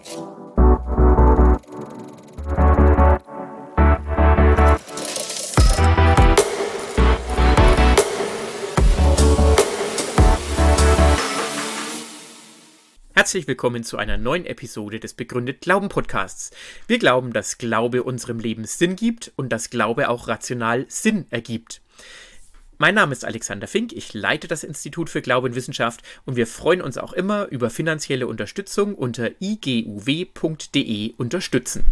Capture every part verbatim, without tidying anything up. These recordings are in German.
Herzlich willkommen zu einer neuen Episode des Begründet Glauben Podcasts. Wir glauben, dass Glaube unserem Leben Sinn gibt und dass Glaube auch rational Sinn ergibt. Mein Name ist Alexander Fink, ich leite das Institut für Glaube und Wissenschaft und wir freuen uns auch immer über finanzielle Unterstützung unter i g u w punkt d e unterstützen.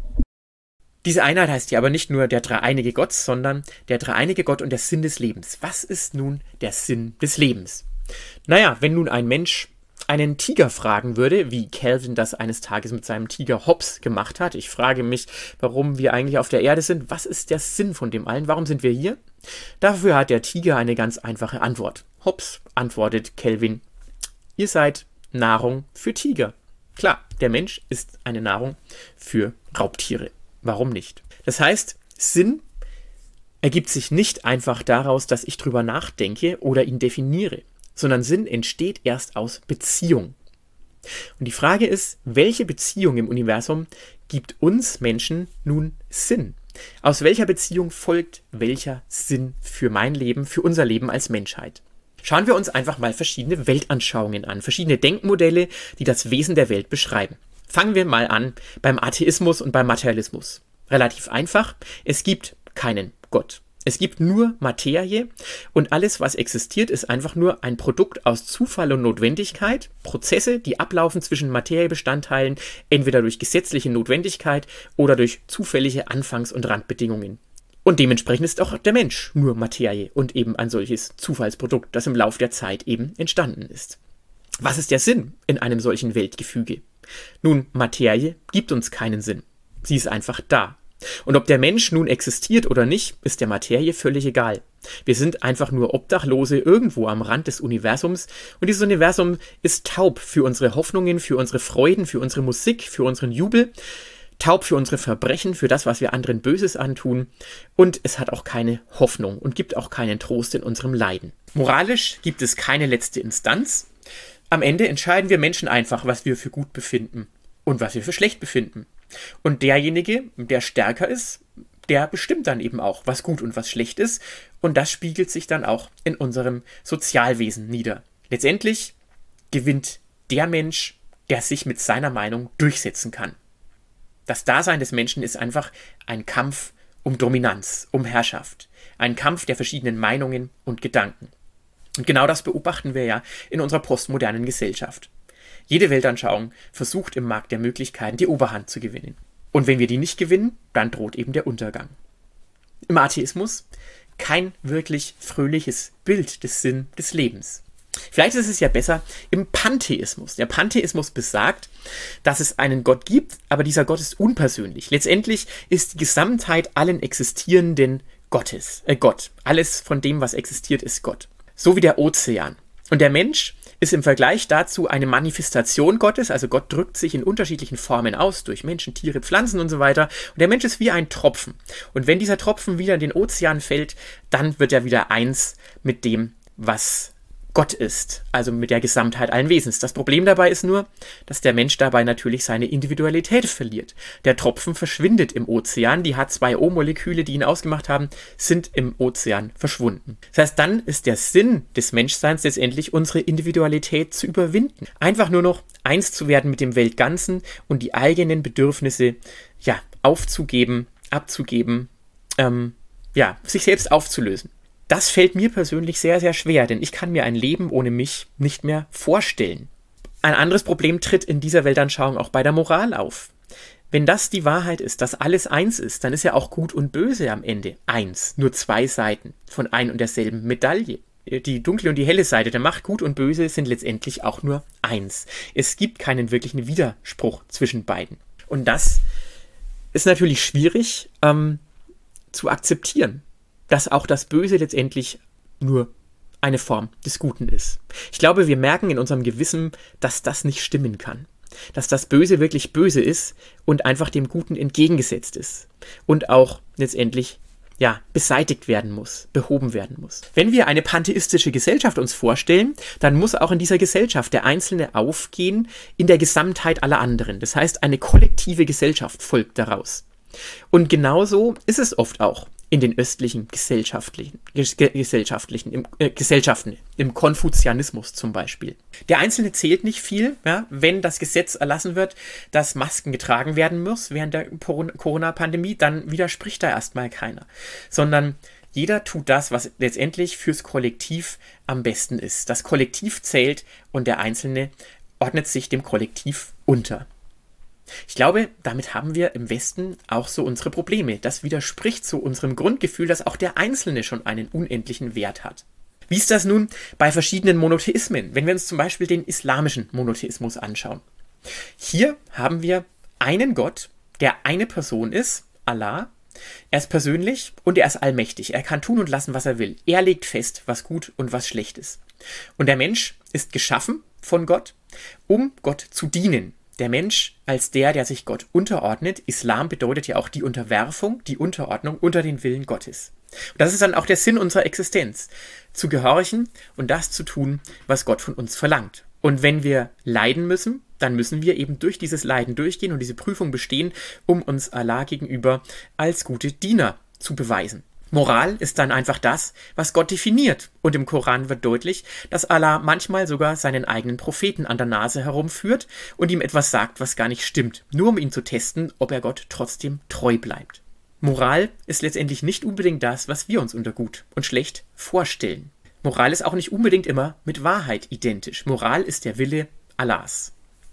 Diese Einheit heißt ja aber nicht nur der dreieinige Gott, sondern der dreieinige Gott und der Sinn des Lebens. Was ist nun der Sinn des Lebens? Naja, wenn nun ein Mensch einen Tiger fragen würde, wie Calvin das eines Tages mit seinem Tiger Hobbes gemacht hat. Ich frage mich, warum wir eigentlich auf der Erde sind. Was ist der Sinn von dem allen? Warum sind wir hier? Dafür hat der Tiger eine ganz einfache Antwort. Hobbes antwortet Calvin: Ihr seid Nahrung für Tiger. Klar, der Mensch ist eine Nahrung für Raubtiere. Warum nicht? Das heißt, Sinn ergibt sich nicht einfach daraus, dass ich drüber nachdenke oder ihn definiere, sondern Sinn entsteht erst aus Beziehung. Und die Frage ist, welche Beziehung im Universum gibt uns Menschen nun Sinn? Aus welcher Beziehung folgt welcher Sinn für mein Leben, für unser Leben als Menschheit? Schauen wir uns einfach mal verschiedene Weltanschauungen an, verschiedene Denkmodelle, die das Wesen der Welt beschreiben. Fangen wir mal an beim Atheismus und beim Materialismus. Relativ einfach, es gibt keinen Gott. Es gibt nur Materie und alles, was existiert, ist einfach nur ein Produkt aus Zufall und Notwendigkeit, Prozesse, die ablaufen zwischen Materiebestandteilen, entweder durch gesetzliche Notwendigkeit oder durch zufällige Anfangs- und Randbedingungen. Und dementsprechend ist auch der Mensch nur Materie und eben ein solches Zufallsprodukt, das im Lauf der Zeit eben entstanden ist. Was ist der Sinn in einem solchen Weltgefüge? Nun, Materie gibt uns keinen Sinn. Sie ist einfach da. Und ob der Mensch nun existiert oder nicht, ist der Materie völlig egal. Wir sind einfach nur Obdachlose irgendwo am Rand des Universums und dieses Universum ist taub für unsere Hoffnungen, für unsere Freuden, für unsere Musik, für unseren Jubel, taub für unsere Verbrechen, für das, was wir anderen Böses antun und es hat auch keine Hoffnung und gibt auch keinen Trost in unserem Leiden. Moralisch gibt es keine letzte Instanz. Am Ende entscheiden wir Menschen einfach, was wir für gut befinden und was wir für schlecht befinden. Und derjenige, der stärker ist, der bestimmt dann eben auch, was gut und was schlecht ist. Und das spiegelt sich dann auch in unserem Sozialwesen nieder. Letztendlich gewinnt der Mensch, der sich mit seiner Meinung durchsetzen kann. Das Dasein des Menschen ist einfach ein Kampf um Dominanz, um Herrschaft. Ein Kampf der verschiedenen Meinungen und Gedanken. Und genau das beobachten wir ja in unserer postmodernen Gesellschaft. Jede Weltanschauung versucht im Markt der Möglichkeiten die Oberhand zu gewinnen. Und wenn wir die nicht gewinnen, dann droht eben der Untergang. Im Atheismus kein wirklich fröhliches Bild des Sinn des Lebens. Vielleicht ist es ja besser im Pantheismus. Der Pantheismus besagt, dass es einen Gott gibt, aber dieser Gott ist unpersönlich. Letztendlich ist die Gesamtheit allen Existierenden Gottes, äh Gott. Alles von dem, was existiert, ist Gott. So wie der Ozean. Und der Mensch ist im Vergleich dazu eine Manifestation Gottes, also Gott drückt sich in unterschiedlichen Formen aus, durch Menschen, Tiere, Pflanzen und so weiter. Und der Mensch ist wie ein Tropfen. Und wenn dieser Tropfen wieder in den Ozean fällt, dann wird er wieder eins mit dem, was Gott ist, also mit der Gesamtheit allen Wesens. Das Problem dabei ist nur, dass der Mensch dabei natürlich seine Individualität verliert. Der Tropfen verschwindet im Ozean, die H zwei O Moleküle, die ihn ausgemacht haben, sind im Ozean verschwunden. Das heißt, dann ist der Sinn des Menschseins letztendlich unsere Individualität zu überwinden. Einfach nur noch eins zu werden mit dem Weltganzen und die eigenen Bedürfnisse, ja, aufzugeben, abzugeben, ähm, ja, sich selbst aufzulösen. Das fällt mir persönlich sehr, sehr schwer, denn ich kann mir ein Leben ohne mich nicht mehr vorstellen. Ein anderes Problem tritt in dieser Weltanschauung auch bei der Moral auf. Wenn das die Wahrheit ist, dass alles eins ist, dann ist ja auch Gut und Böse am Ende eins. Nur zwei Seiten von ein und derselben Medaille. Die dunkle und die helle Seite der Macht, Gut und Böse, sind letztendlich auch nur eins. Es gibt keinen wirklichen Widerspruch zwischen beiden. Und das ist natürlich schwierig ähm, zu akzeptieren, dass auch das Böse letztendlich nur eine Form des Guten ist. Ich glaube, wir merken in unserem Gewissen, dass das nicht stimmen kann. Dass das Böse wirklich böse ist und einfach dem Guten entgegengesetzt ist. Und auch letztendlich ja, beseitigt werden muss, behoben werden muss. Wenn wir eine pantheistische Gesellschaft uns vorstellen, dann muss auch in dieser Gesellschaft der Einzelne aufgehen in der Gesamtheit aller anderen. Das heißt, eine kollektive Gesellschaft folgt daraus. Und genauso ist es oft auch in den östlichen gesellschaftlichen, ges gesellschaftlichen im, äh, Gesellschaften, im Konfuzianismus zum Beispiel. Der Einzelne zählt nicht viel, ja, wenn das Gesetz erlassen wird, dass Masken getragen werden muss während der Corona-Pandemie, dann widerspricht da erstmal keiner, sondern jeder tut das, was letztendlich fürs Kollektiv am besten ist. Das Kollektiv zählt und der Einzelne ordnet sich dem Kollektiv unter. Ich glaube, damit haben wir im Westen auch so unsere Probleme. Das widerspricht so unserem Grundgefühl, dass auch der Einzelne schon einen unendlichen Wert hat. Wie ist das nun bei verschiedenen Monotheismen? Wenn wir uns zum Beispiel den islamischen Monotheismus anschauen. Hier haben wir einen Gott, der eine Person ist, Allah. Er ist persönlich und er ist allmächtig. Er kann tun und lassen, was er will. Er legt fest, was gut und was schlecht ist. Und der Mensch ist geschaffen von Gott, um Gott zu dienen. Der Mensch als der, der sich Gott unterordnet. Islam bedeutet ja auch die Unterwerfung, die Unterordnung unter den Willen Gottes. Und das ist dann auch der Sinn unserer Existenz, zu gehorchen und das zu tun, was Gott von uns verlangt. Und wenn wir leiden müssen, dann müssen wir eben durch dieses Leiden durchgehen und diese Prüfung bestehen, um uns Allah gegenüber als gute Diener zu beweisen. Moral ist dann einfach das, was Gott definiert. Und im Koran wird deutlich, dass Allah manchmal sogar seinen eigenen Propheten an der Nase herumführt und ihm etwas sagt, was gar nicht stimmt, nur um ihn zu testen, ob er Gott trotzdem treu bleibt. Moral ist letztendlich nicht unbedingt das, was wir uns unter gut und schlecht vorstellen. Moral ist auch nicht unbedingt immer mit Wahrheit identisch. Moral ist der Wille Allahs.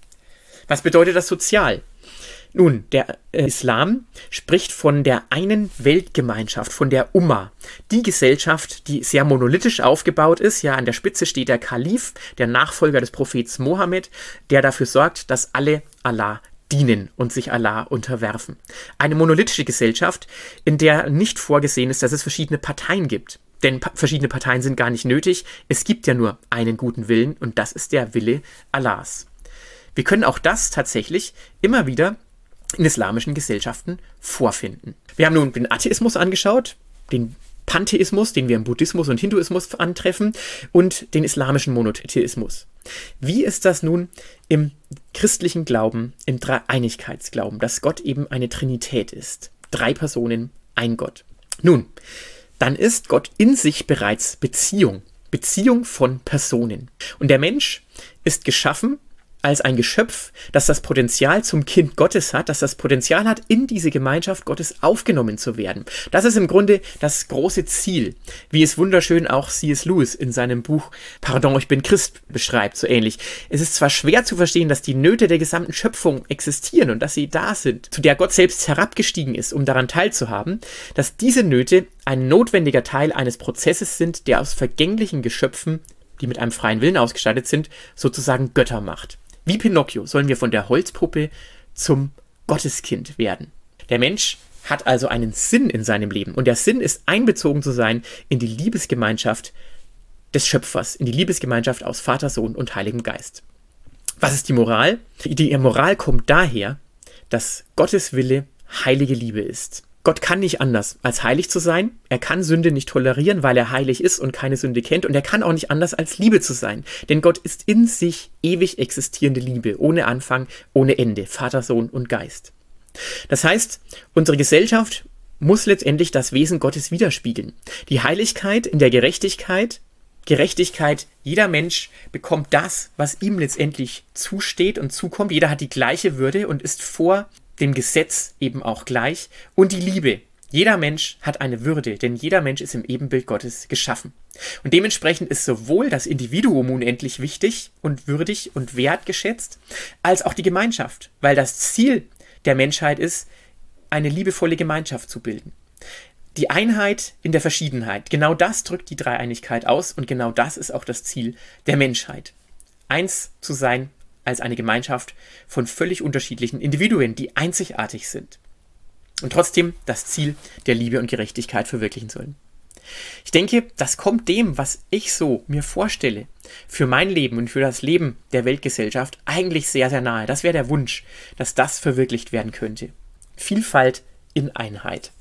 Was bedeutet das sozial? Nun, der äh, Islam spricht von der einen Weltgemeinschaft, von der Umma. Die Gesellschaft, die sehr monolithisch aufgebaut ist. Ja, an der Spitze steht der Kalif, der Nachfolger des Prophets Mohammed, der dafür sorgt, dass alle Allah dienen und sich Allah unterwerfen. Eine monolithische Gesellschaft, in der nicht vorgesehen ist, dass es verschiedene Parteien gibt. Denn pa- verschiedene Parteien sind gar nicht nötig. Es gibt ja nur einen guten Willen und das ist der Wille Allahs. Wir können auch das tatsächlich immer wieder in islamischen Gesellschaften vorfinden. Wir haben nun den Atheismus angeschaut, den Pantheismus, den wir im Buddhismus und Hinduismus antreffen, und den islamischen Monotheismus. Wie ist das nun im christlichen Glauben, im Dreieinigkeitsglauben, dass Gott eben eine Trinität ist? Drei Personen, ein Gott. Nun, dann ist Gott in sich bereits Beziehung. Beziehung von Personen. Und der Mensch ist geschaffen als ein Geschöpf, das das Potenzial zum Kind Gottes hat, das das Potenzial hat, in diese Gemeinschaft Gottes aufgenommen zu werden. Das ist im Grunde das große Ziel, wie es wunderschön auch C S Lewis in seinem Buch Pardon, ich bin Christ beschreibt, so ähnlich. Es ist zwar schwer zu verstehen, dass die Nöte der gesamten Schöpfung existieren und dass sie da sind, zu der Gott selbst herabgestiegen ist, um daran teilzuhaben, dass diese Nöte ein notwendiger Teil eines Prozesses sind, der aus vergänglichen Geschöpfen, die mit einem freien Willen ausgestattet sind, sozusagen Götter macht. Wie Pinocchio sollen wir von der Holzpuppe zum Gotteskind werden. Der Mensch hat also einen Sinn in seinem Leben und der Sinn ist, einbezogen zu sein in die Liebesgemeinschaft des Schöpfers, in die Liebesgemeinschaft aus Vater, Sohn und Heiligem Geist. Was ist die Moral? Die Moral kommt daher, dass Gottes Wille heilige Liebe ist. Gott kann nicht anders, als heilig zu sein. Er kann Sünde nicht tolerieren, weil er heilig ist und keine Sünde kennt. Und er kann auch nicht anders, als Liebe zu sein. Denn Gott ist in sich ewig existierende Liebe, ohne Anfang, ohne Ende, Vater, Sohn und Geist. Das heißt, unsere Gesellschaft muss letztendlich das Wesen Gottes widerspiegeln. Die Heiligkeit in der Gerechtigkeit, Gerechtigkeit, jeder Mensch bekommt das, was ihm letztendlich zusteht und zukommt. Jeder hat die gleiche Würde und ist vor dem Gesetz eben auch gleich, und die Liebe. Jeder Mensch hat eine Würde, denn jeder Mensch ist im Ebenbild Gottes geschaffen. Und dementsprechend ist sowohl das Individuum unendlich wichtig und würdig und wertgeschätzt, als auch die Gemeinschaft, weil das Ziel der Menschheit ist, eine liebevolle Gemeinschaft zu bilden. Die Einheit in der Verschiedenheit, genau das drückt die Dreieinigkeit aus und genau das ist auch das Ziel der Menschheit. Eins zu sein als eine Gemeinschaft von völlig unterschiedlichen Individuen, die einzigartig sind und trotzdem das Ziel der Liebe und Gerechtigkeit verwirklichen sollen. Ich denke, das kommt dem, was ich so mir vorstelle, für mein Leben und für das Leben der Weltgesellschaft eigentlich sehr, sehr nahe. Das wäre der Wunsch, dass das verwirklicht werden könnte. Vielfalt in Einheit.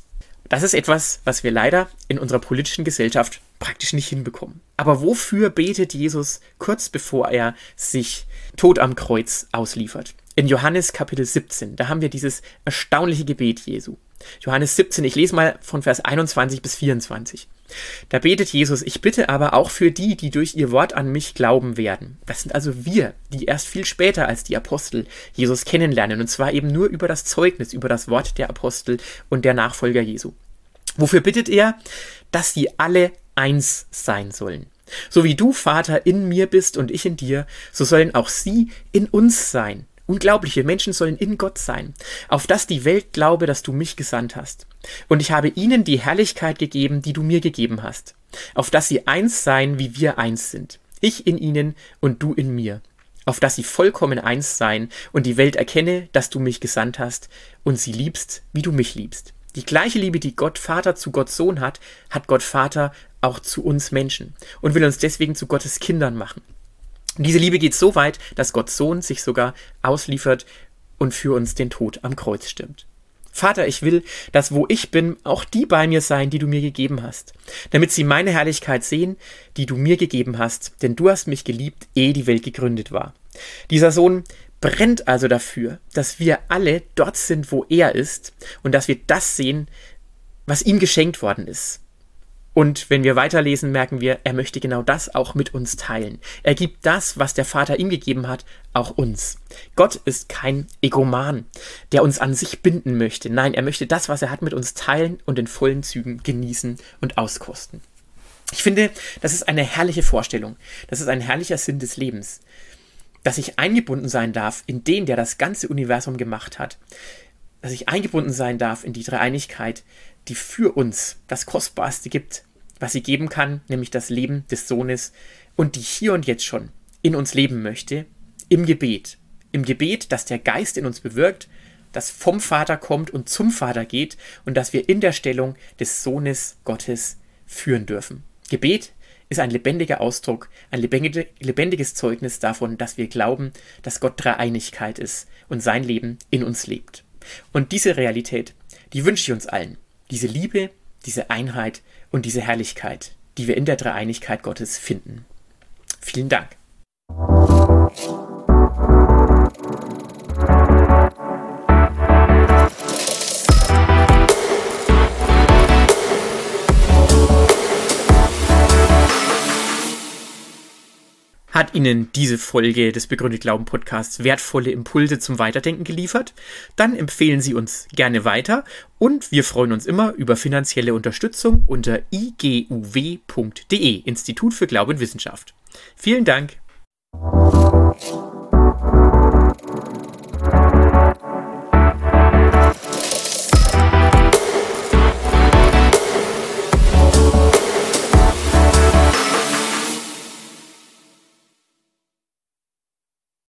Das ist etwas, was wir leider in unserer politischen Gesellschaft praktisch nicht hinbekommen. Aber wofür betet Jesus kurz bevor er sich tot am Kreuz ausliefert? In Johannes Kapitel siebzehn, da haben wir dieses erstaunliche Gebet Jesu. Johannes siebzehn, ich lese mal von Vers einundzwanzig bis vierundzwanzig. Da betet Jesus: Ich bitte aber auch für die, die durch ihr Wort an mich glauben werden. Das sind also wir, die erst viel später als die Apostel Jesus kennenlernen, und zwar eben nur über das Zeugnis, über das Wort der Apostel und der Nachfolger Jesu. Wofür bittet er? Dass sie alle eins sein sollen. So wie du, Vater, in mir bist und ich in dir, so sollen auch sie in uns sein. Unglaubliche Menschen sollen in Gott sein, auf dass die Welt glaube, dass du mich gesandt hast. Und ich habe ihnen die Herrlichkeit gegeben, die du mir gegeben hast, auf dass sie eins seien, wie wir eins sind. Ich in ihnen und du in mir, auf dass sie vollkommen eins seien und die Welt erkenne, dass du mich gesandt hast und sie liebst, wie du mich liebst. Die gleiche Liebe, die Gott Vater zu Gott Sohn hat, hat Gott Vater auch zu uns Menschen und will uns deswegen zu Gottes Kindern machen. Und diese Liebe geht so weit, dass Gott Sohn sich sogar ausliefert und für uns den Tod am Kreuz stirbt. Vater, ich will, dass wo ich bin, auch die bei mir seien, die du mir gegeben hast, damit sie meine Herrlichkeit sehen, die du mir gegeben hast, denn du hast mich geliebt, ehe die Welt gegründet war. Dieser Sohn brennt also dafür, dass wir alle dort sind, wo er ist, und dass wir das sehen, was ihm geschenkt worden ist. Und wenn wir weiterlesen, merken wir, er möchte genau das auch mit uns teilen. Er gibt das, was der Vater ihm gegeben hat, auch uns. Gott ist kein Egoman, der uns an sich binden möchte. Nein, er möchte das, was er hat, mit uns teilen und in vollen Zügen genießen und auskosten. Ich finde, das ist eine herrliche Vorstellung. Das ist ein herrlicher Sinn des Lebens. Dass ich eingebunden sein darf in den, der das ganze Universum gemacht hat. Dass ich eingebunden sein darf in die Dreieinigkeit, die für uns das Kostbarste gibt, was sie geben kann, nämlich das Leben des Sohnes, und die hier und jetzt schon in uns leben möchte, im Gebet. Im Gebet, dass der Geist in uns bewirkt, das vom Vater kommt und zum Vater geht und dass wir in der Stellung des Sohnes Gottes führen dürfen. Gebet ist ein lebendiger Ausdruck, ein lebendiges Zeugnis davon, dass wir glauben, dass Gott Dreieinigkeit ist und sein Leben in uns lebt. Und diese Realität, die wünsche ich uns allen. Diese Liebe, diese Einheit und diese Herrlichkeit, die wir in der Dreieinigkeit Gottes finden. Vielen Dank. Hat Ihnen diese Folge des Begründet Glauben Podcasts wertvolle Impulse zum Weiterdenken geliefert? Dann empfehlen Sie uns gerne weiter und wir freuen uns immer über finanzielle Unterstützung unter i g u w punkt d e, Institut für Glaube und Wissenschaft. Vielen Dank!